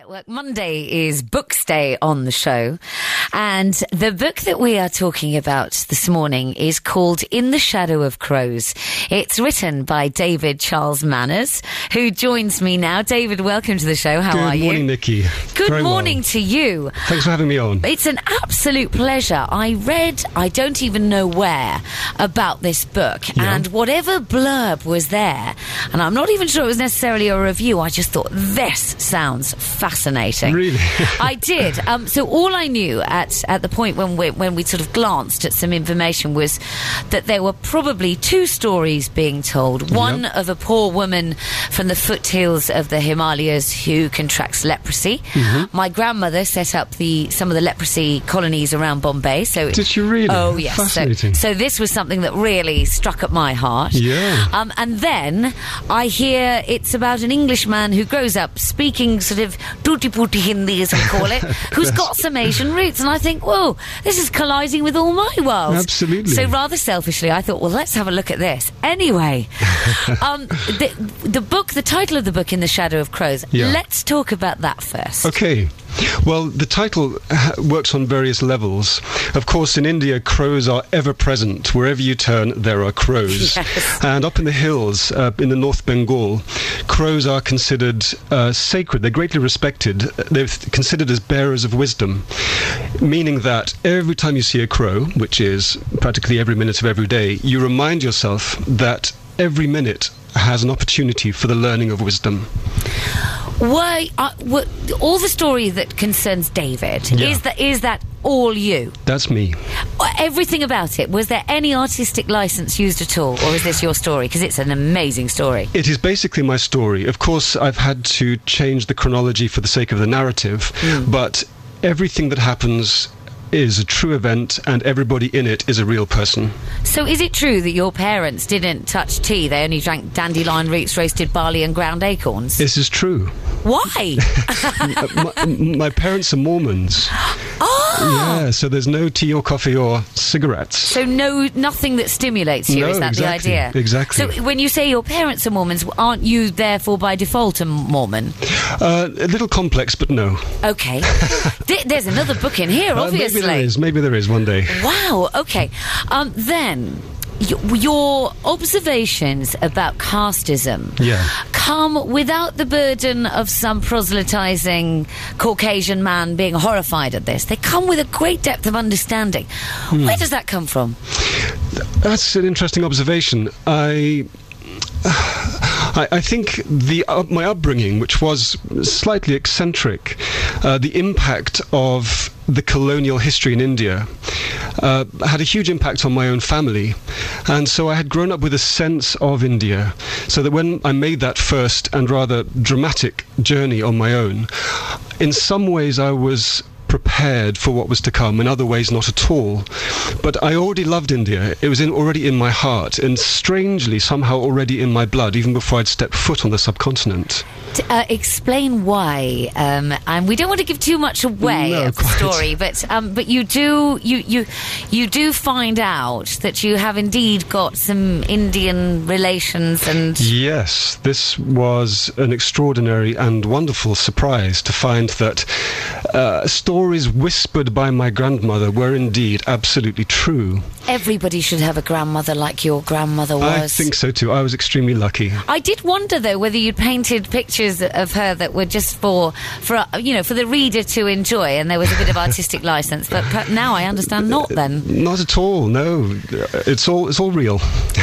Network. Monday is Books Day on the show, and the book that we are talking about this morning is called In the Shadow of Crows. It's written by David Charles Manners, who joins me now. David, welcome to the show. How are you? Good morning, Nikki. Good morning to you. Thanks for having me on. It's an absolute pleasure. I read, I don't even know where, about this book, and whatever blurb was there, and I'm not even sure it was necessarily a review, I just thought, this sounds fascinating. Really? I did. So all I knew at the point when we sort of glanced at some information was that there were probably two stories being told. One of a poor woman from the foothills of the Himalayas who contracts leprosy. Mm-hmm. My grandmother set up some of the leprosy colonies around Bombay. So did you really? Oh, yes. Fascinating. So this was something that really struck at my heart. Yeah. And then I hear it's about an Englishman who grows up speaking sort of tutti-putti Hindi, as we call it, who's got some Asian roots. And I think, whoa, this is colliding with all my worlds. Absolutely. So rather selfishly, I thought, well, let's have a look at this. Anyway, the book, the title of the book, In the Shadow of Crows, let's talk about that first. Okay. Well, the title works on various levels. Of course, in India, crows are ever present. Wherever you turn, there are crows. Yes. And up in the hills, in the North Bengal, crows are considered sacred. They're greatly respected. They're considered as bearers of wisdom, meaning that every time you see a crow, which is practically every minute of every day, you remind yourself that every minute has an opportunity for the learning of wisdom. Why all the story that concerns David is that all you? That's me. Everything about it. Was there any artistic license used at all, or is this your story? Because it's an amazing story. It is basically my story. Of course, I've had to change the chronology for the sake of the narrative, but everything that happens is a true event, and everybody in it is a real person. So is it true that your parents didn't touch tea? They only drank dandelion roots, roasted barley and ground acorns? This is true. Why? my parents are Mormons. Oh! Yeah, so there's no tea or coffee or cigarettes. So nothing that stimulates you, is that exactly, the idea? Exactly. So when you say your parents are Mormons, aren't you therefore by default a Mormon? A little complex, but no. Okay. There's another book in here, obviously. Maybe there is one day. Wow, okay. Then your observations about casteism come without the burden of some proselytizing Caucasian man being horrified at this. They come with a great depth of understanding. Where does that come from? That's an interesting observation. I think my upbringing, which was slightly eccentric, the impact of the colonial history in India had a huge impact on my own family, and so I had grown up with a sense of India, so that when I made that first and rather dramatic journey on my own, in some ways I was prepared for what was to come, in other ways not at all. But I already loved India. It was already in my heart, and strangely somehow already in my blood, even before I'd stepped foot on the subcontinent. Explain why, and we don't want to give too much away of the story, but you do find out that you have indeed got some Indian relations. And yes, this was an extraordinary and wonderful surprise to find that stories whispered by my grandmother were indeed absolutely true. Everybody should have a grandmother like your grandmother was. I think so too. I was extremely lucky. I did wonder though whether you'd painted pictures of her that were just for the reader to enjoy, and there was a bit of artistic license. But now I understand not. Then not at all. No, it's all real.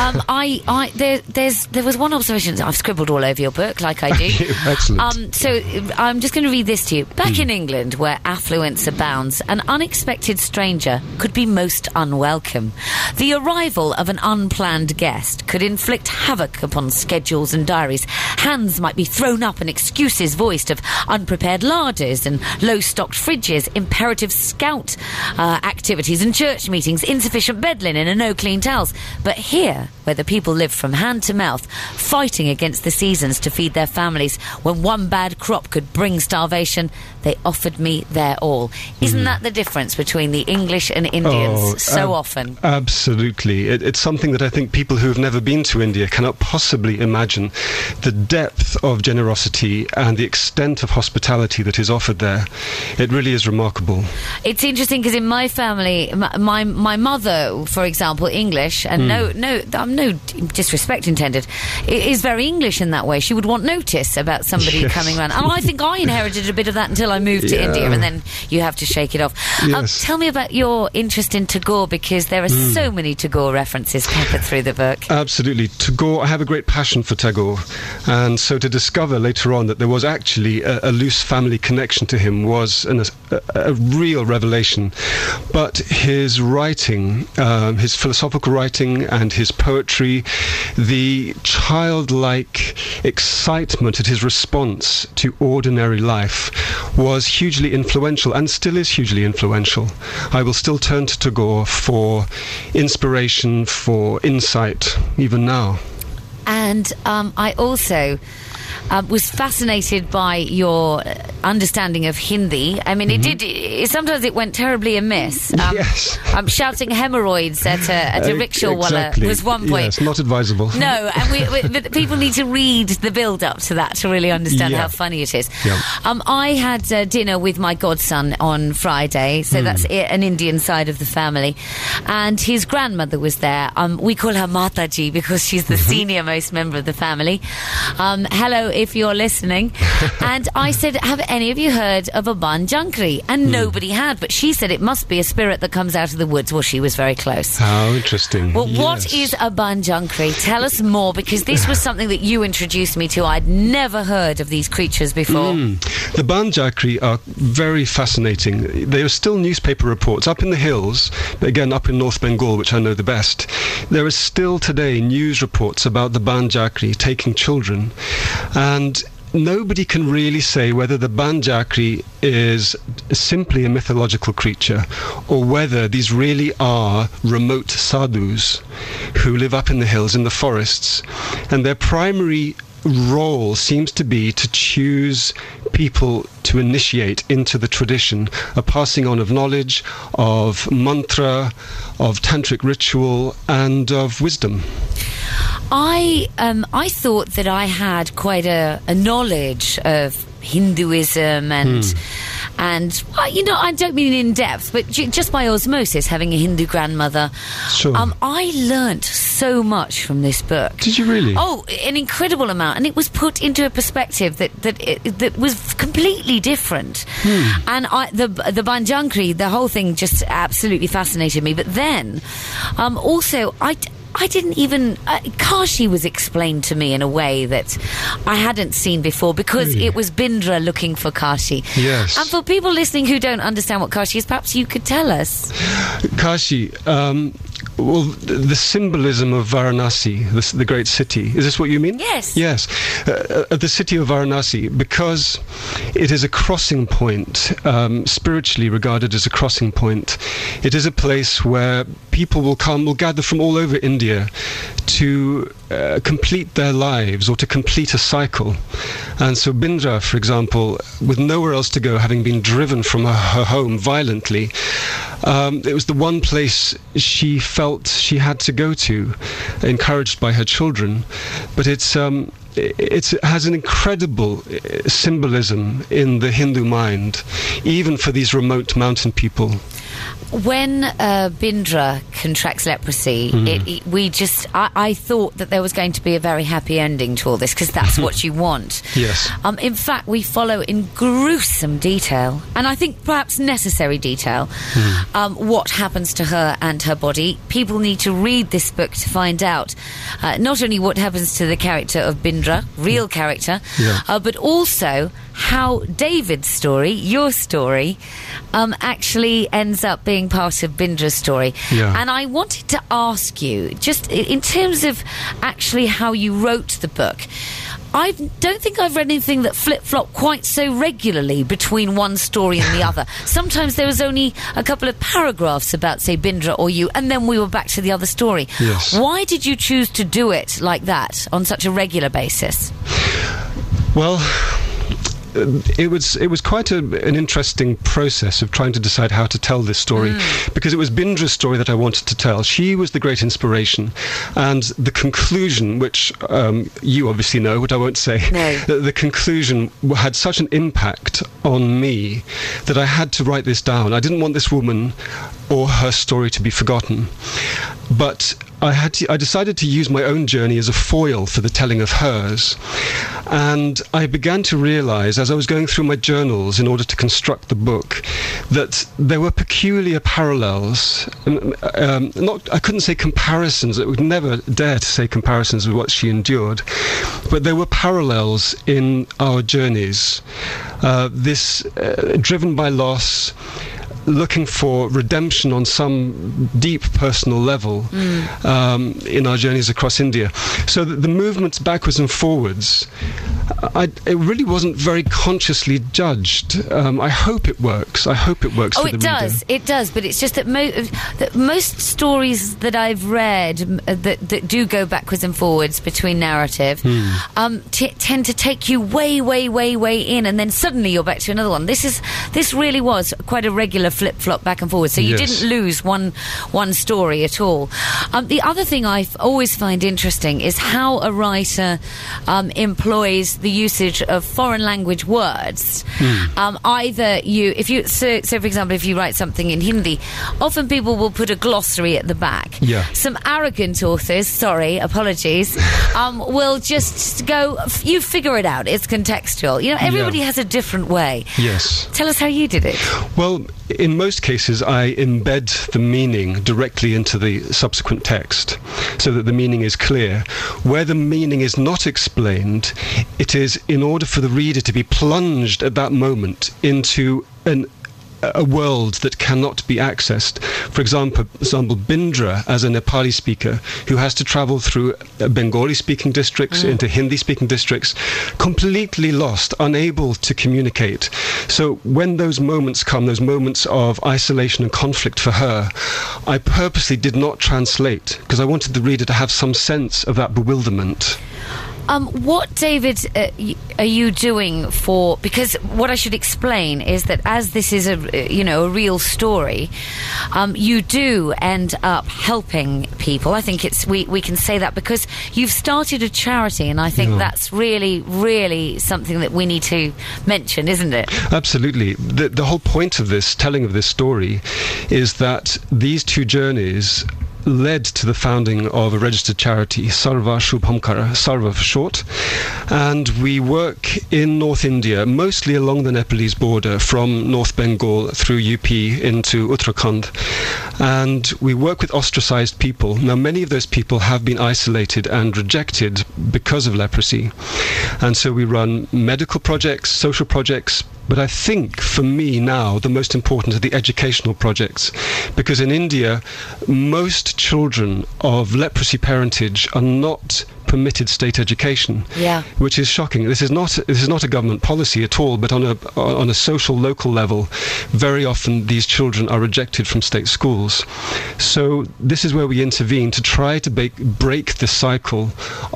There was one observation. I've scribbled all over your book, like I do. Excellent. So I'm just going to read this to you. Back in England, where affluence abounds, an unexpected stranger could be most unwelcome. The arrival of an unplanned guest could inflict havoc upon schedules and diaries. Hands might be thrown up and excuses voiced of unprepared larders and low-stocked fridges, imperative scout activities and church meetings, insufficient bed linen and no clean towels. But here, where the people live from hand to mouth, fighting against the seasons to feed their families, when one bad crop could bring starvation, they offered me their all. Isn't that the difference between the English and Indians so often? Absolutely. It's something that I think people who have never been to India cannot possibly imagine. The depth of generosity and the extent of hospitality that is offered there. It really is remarkable. It's interesting because in my family, my mother, for example, English, and no disrespect intended, is very English in that way. She would want notice about somebody coming around. And I think I inherited a bit of that until I moved to India, and then you have to shake it off. Yes. Tell me about your interest in Tagore, because there are so many Tagore references peppered through the book. Absolutely. Tagore, I have a great passion for Tagore, and so to discover later on that there was actually a loose family connection to him was a real revelation. But his writing, his philosophical writing and his poetry, the childlike excitement at his response to ordinary life was hugely influential, and still is hugely influential. I will still turn to Tagore for inspiration, for insight, even now. And I also was fascinated by your understanding of Hindi. I mean, sometimes it went terribly amiss. Yes. Shouting hemorrhoids at a rickshaw walla was one point. Yes, not advisable. No, and but people need to read the build-up to that to really understand how funny it is. Yeah. I had dinner with my godson on Friday, so that's an Indian side of the family, and his grandmother was there. We call her Mataji because she's the senior-most member of the family. Hello, if you're listening. And I said, have any of you heard of a Banjankri? And nobody had, but she said it must be a spirit that comes out of the woods. Well, she was very close. How interesting. Well, what is a Banjankri? Tell us more, because this was something that you introduced me to. I'd never heard of these creatures before. The Banjankri are very fascinating. They are still newspaper reports up in the hills, but again up in North Bengal, which I know the best. There are still today news reports about the Banjankri taking children, and nobody can really say whether the Banjankri is simply a mythological creature or whether these really are remote sadhus who live up in the hills, in the forests, and their primary role seems to be to choose people to initiate into the tradition, a passing on of knowledge, of mantra, of tantric ritual, and of wisdom. I thought that I had quite a knowledge of Hinduism and I don't mean in depth, but just by osmosis, having a Hindu grandmother. Sure. I learnt so much from this book. Did you really? Oh, an incredible amount, and it was put into a perspective that was completely different. And the Banjankri, the whole thing just absolutely fascinated me. But then, also, I didn't even... Kashi was explained to me in a way that I hadn't seen before, because it was Bindra looking for Kashi. Yes. And for people listening who don't understand what Kashi is, perhaps you could tell us. Kashi, well, the symbolism of Varanasi, the great city. Is this what you mean? Yes. Yes. The city of Varanasi, because it is a crossing point, spiritually regarded as a crossing point. It is a place where people will gather from all over India to complete their lives or to complete a cycle. And so Bindra, for example, with nowhere else to go, having been driven from her home violently, it was the one place she felt she had to go to, encouraged by her children. But it has an incredible symbolism in the Hindu mind, even for these remote mountain people. When Bindra contracts leprosy, I thought that there was going to be a very happy ending to all this, because that's what you want. Yes. In fact, we follow in gruesome detail, and I think perhaps necessary detail, what happens to her and her body. People need to read this book to find out not only what happens to the character of Bindra, real character, but also how David's story, your story, actually ends up being part of Bindra's story. And I wanted to ask you, just in terms of actually how you wrote the book, I don't think I've read anything that flip-flopped quite so regularly between one story and the other. Sometimes there was only a couple of paragraphs about, say, Bindra or you, and then we were back to the other story. Yes. Why did you choose to do it like that on such a regular basis? Well, it was quite an interesting process of trying to decide how to tell this story, because it was Bindra's story that I wanted to tell. She was the great inspiration, and the conclusion, which you obviously know, but I won't say, the conclusion had such an impact on me that I had to write this down. I didn't want this woman or her story to be forgotten, but I decided to use my own journey as a foil for the telling of hers. And I began to realize, as I was going through my journals in order to construct the book, that there were peculiar parallels. I couldn't say comparisons. I would never dare to say comparisons with what she endured. But there were parallels in our journeys. Driven by loss, looking for redemption on some deep personal level in our journeys across India. So that the movements backwards and forwards, it really wasn't very consciously judged. I hope it works. I hope it works for the reader. It does, but it's just that most stories that I've read that do go backwards and forwards between narrative tend to take you way, way, way, way in, and then suddenly you're back to another one. This really was quite a regular flip-flop back and forward, so you didn't lose one story at all. The other thing I always find interesting is how a writer employs the usage of foreign language words. Either for example, if you write something in Hindi, often people will put a glossary at the back. Some arrogant authors, apologies, will just go, you figure it out, it's contextual. Everybody has a different way. Yes. Tell us how you did it. Well, in most cases, I embed the meaning directly into the subsequent text so that the meaning is clear. Where the meaning is not explained, it is in order for the reader to be plunged at that moment into a world that cannot be accessed. For example, Bindra, as a Nepali speaker who has to travel through Bengali-speaking districts into Hindi-speaking districts, completely lost, unable to communicate. So when those moments come, those moments of isolation and conflict for her, I purposely did not translate because I wanted the reader to have some sense of that bewilderment. What, David, are you doing for... Because what I should explain is that as this is a real story, you do end up helping people. I think we can say that because you've started a charity, and I think that's really, really something that we need to mention, isn't it? Absolutely. The whole point of this, telling of this story, is that these two journeys led to the founding of a registered charity, Sarva Shubhamkara, Sarva for short, and we work in North India, mostly along the Nepalese border from North Bengal through UP into Uttarakhand, and we work with ostracized people. Now, many of those people have been isolated and rejected because of leprosy, and so we run medical projects, social projects, but I think, for me now, the most important are the educational projects. Because in India, most children of leprosy parentage are not permitted state education, which is shocking. This is not a government policy at all, but on a social local level, very often these children are rejected from state schools. So this is where we intervene to try to break the cycle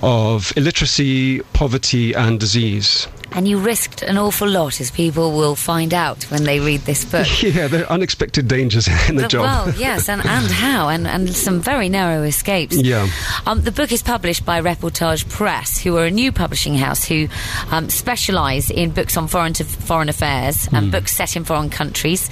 of illiteracy, poverty, and disease. And you risked an awful lot, as people will find out when they read this book. Yeah, there are unexpected dangers in the job. Well, yes, and how, and some very narrow escapes. Yeah. The book is published by Reportage Press, who are a new publishing house who specialise in books on foreign affairs and books set in foreign countries.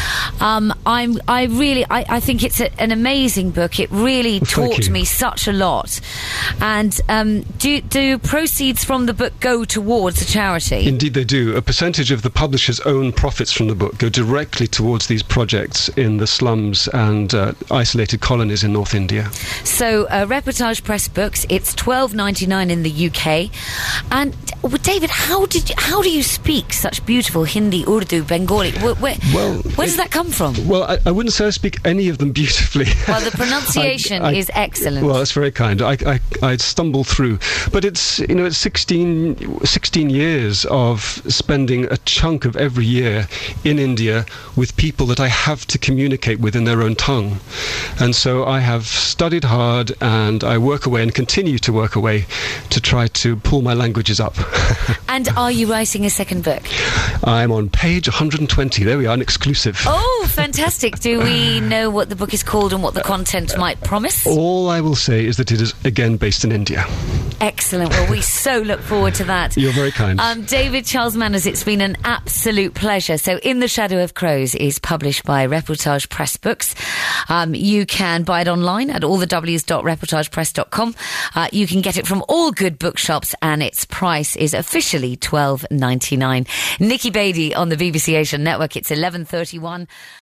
I think it's an amazing book. It really taught me such a lot. And do proceeds from the book go towards a charity? Indeed they do. A percentage of the publisher's own profits from the book go directly towards these projects in the slums and isolated colonies in North India. So Reportage Press Books, it's $12.99 in the UK. And David, how do you speak such beautiful Hindi, Urdu, Bengali? Where does that come from? Well, I wouldn't say I speak any of them beautifully. Well, the pronunciation is excellent. Well, that's very kind. I stumble through. But it's 16 years years of spending a chunk of every year in India with people that I have to communicate with in their own tongue. And so I have studied hard, and I work away and continue to work away to try to pull my languages up. And are you writing a second book? I'm on page 120. There we are, an exclusive. Oh, fantastic. Do we know what the book is called and what the content might promise? All I will say is that it is, again, based in India. Excellent. Well, we so look forward to that. You're very kind. David Charles Manners, it's been an absolute pleasure. So In the Shadow of Crows is published by Reportage Press Books. You can buy it online at allthews.reportagepress.com. You can get it from all good bookshops, and its price is officially $12.99. Nikki Beattie on the BBC Asian Network. It's 11:31.